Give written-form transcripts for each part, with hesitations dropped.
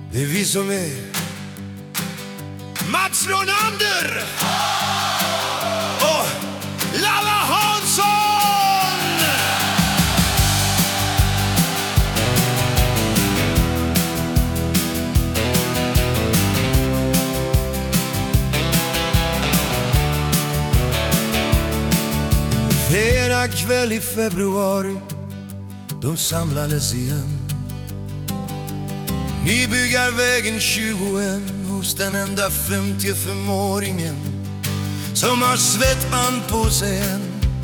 Det är vi som är Mats Ronander och Lalla Hansson. Fredag kväll i februari, de samlades igen. Nybyggarvägen 21 hos den enda 55-åringen som har svettband på sig än.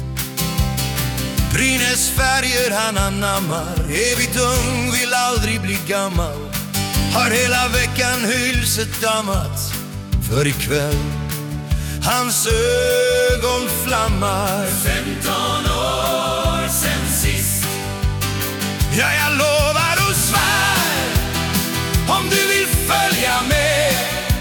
Brynäs färger han anammar, evigt ung, vill aldrig bli gammal. Har hela veckan hylset dammat, för ikväll hans ögon flammar. 15 år sen sist. Ja, jag lovar och svär, om du vill följa med,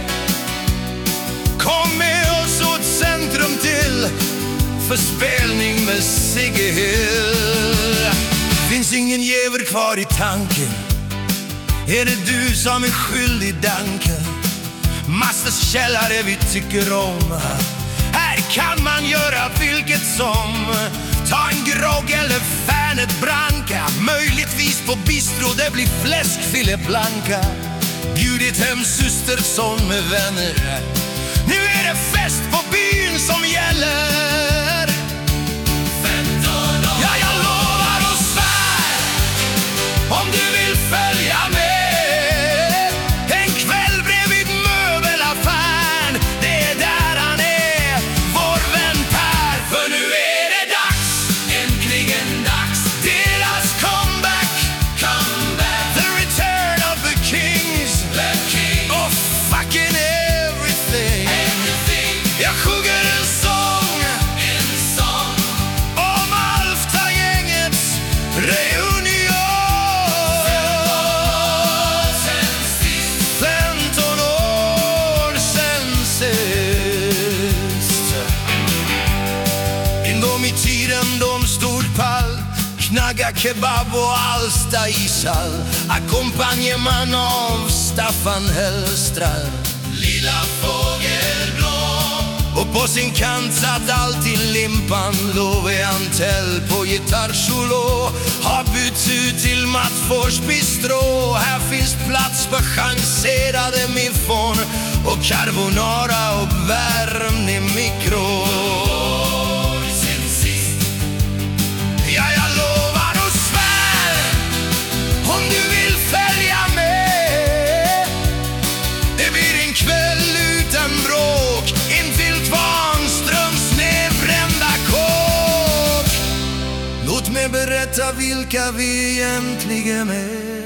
kom med oss åt Centrum till förspelning med Sigge Hill. Finns ingen jävel kvar i tanken, är det du som är skyldig danken? Masters källare vi tycker om, här kan man göra vilket som. Ta en grogg eller Fernet Branca, möjligtvis på bistro det blir fläskfilé blanca. Bjudit hem systerson med vänner, nu är det fest på byn som gäller. 15 år. Ja, jag lovar och svär, om du vill följa med, en kväll bredvid möbelaffären, det är där han är, vår vän Per. För nu är det dags, äntligen dags. Deras comeback, the return of the kings, The King. of fucking everything. Jag sjunger en sång om Alfta-gängets reunion. 15 år sen sist. En gång i tiden de stod pall, knagga kebab och Alsta ishall, ackompanjemang av Staffan Hellstrand. Lilla fågelblå. Och på sin kant satt alltid Limpan, Love Antell på gitarrsolo. Har bytt ut till Mats Fors Bistro, här finns plats för chanserade miffon och carbonara och värmd i mikro. Sen sist. Ja, jag lovar och svär, om du vill följa med, det blir en kväll utan bråk, intill Tvanströms nedbrända kåk. Låt mig berätta vilka vi egentligen är.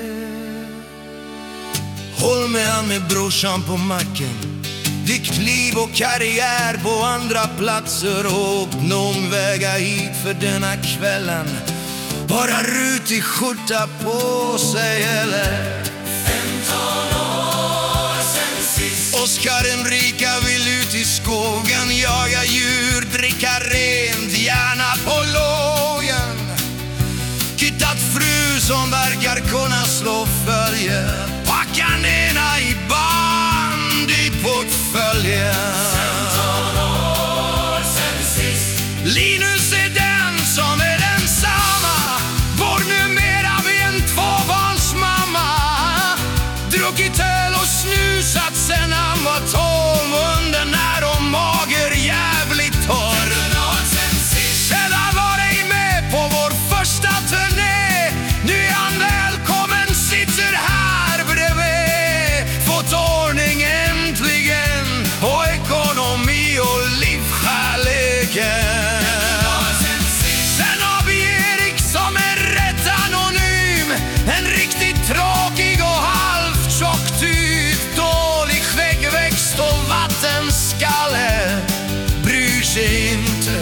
Håll med han med brorsan på macken, ditt liv och karriär på andra platser, och någon väga hit för denna kvällen, bara rutig skjorta på sig eller 15 år sen sist. Oskar Enrika vill ut i skogen, jaga djur, dricka rent, gärna på lågen. Hittat fru som verkar kunna slå följe, packa nena i bandyportföljen. 15 år sen sist. Linus är den som är densamma, bor numera vid en tvåbarnsmamma. Druckit öl och snusat sen han var 12, under när och mager jävligt torr. Sen har varit med på vår första turné, nu är han välkommen, sitter här bredvid. Fått ordning äntligen på ekonomi och livskärleken. Sen har vi Erik som är rätt anonym, en riktigt tråkig och halvt tjock typ, dålig skäggväxt och vattenskalle, bryr sig inte,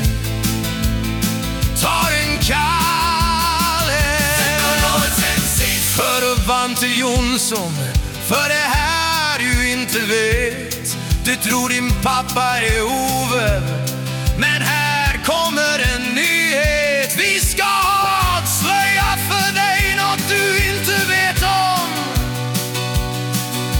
tar en kalle. För Vante Jonsson, för det här du inte vet, du tror din pappa är Ove, men här kommer en nyhet. Vi ska avslöja för dig något du inte vet om.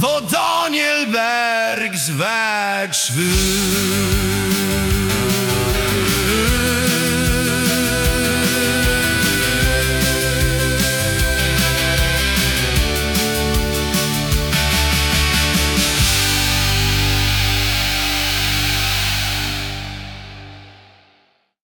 på Daniel Bergs världsvur.